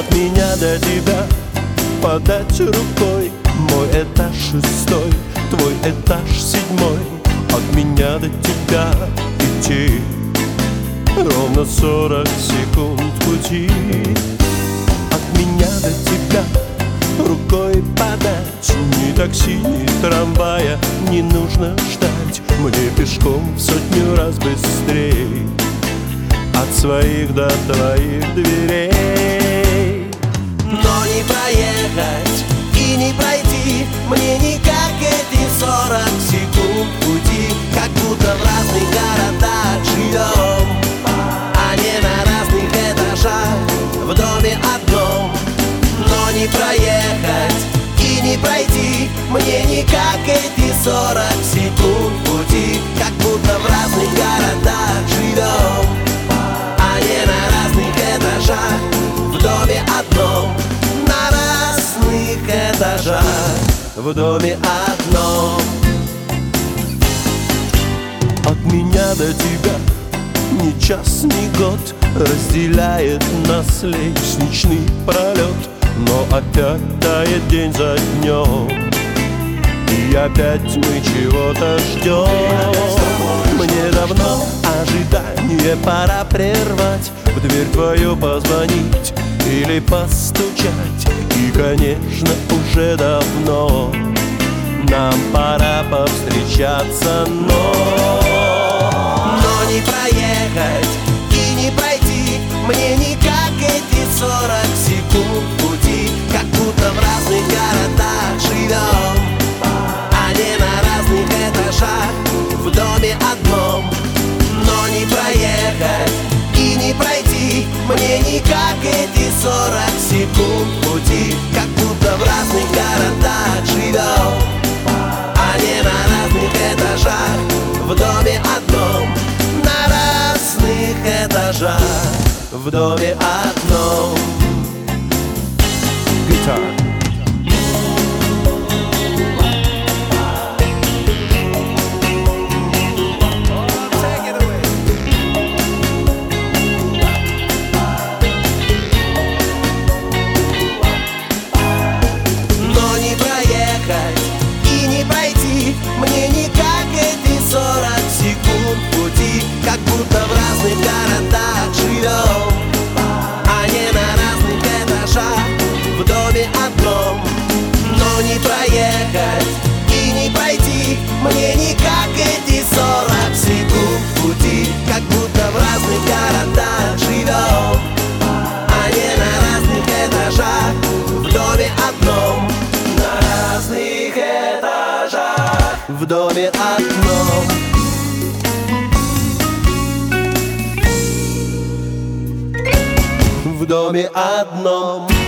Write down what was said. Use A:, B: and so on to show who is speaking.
A: От меня до тебя подать рукой. Мой этаж 6, твой этаж 7. От меня до тебя идти ровно 40 секунд пути. От меня до тебя рукой подать. Ни такси, ни трамвая не нужно ждать. Мне пешком в 100 раз быстрей от своих до твоих дверей.
B: Но не проехать и не пройти мне никак эти 40 секунд пути. Как будто в разных городах живем, а не на разных этажах в доме одном. Но не проехать и не пройти мне никак эти 40 секунд пути. Как будто в разных городах живем, а не на разных этажах в доме одном. На разных этажах в доме одном.
A: От меня до тебя ни час, ни год разделяет нас лестничный пролет. Но опять тает день за днем, и опять мы чего-то ждем. Мне давно ожидание пора прервать, в дверь твою позвонить или постучать. И, конечно, уже давно нам пора повстречаться, но
B: не проехать и не пройти мне никак эти 40 секунд пути. Как будто в разных городах живем, а не на разных этажах в доме одном. Но не проехать и не пройти мне никак эти 40 секунд пути. Как будто в разных городах живем, а не на разных этажах в доме одном. На разных этажах в доме одном.
A: Гитара.
B: Но не проехать и не пройти мне никак эти 40 секунд пути. Как будто в разных городах живем, а не на разных этажах в доме одном. Но не проехать и не пройти мне никак эти 40 секунд пути. Как будто в разных городах живем, а не на разных этажах в доме одном. На разных этажах в доме одном. В доме одном.